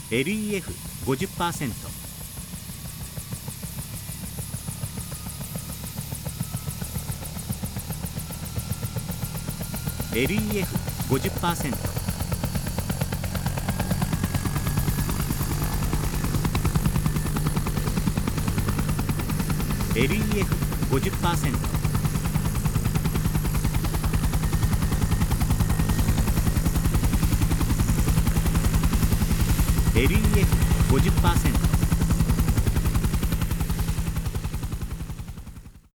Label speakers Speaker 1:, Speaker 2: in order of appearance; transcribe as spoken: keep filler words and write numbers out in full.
Speaker 1: エルイーエフごじゅっパーセント、エルイーエフごじゅっパーセント、エルイーエフごじゅっパーセント、エルイーエフごじゅっパーセント、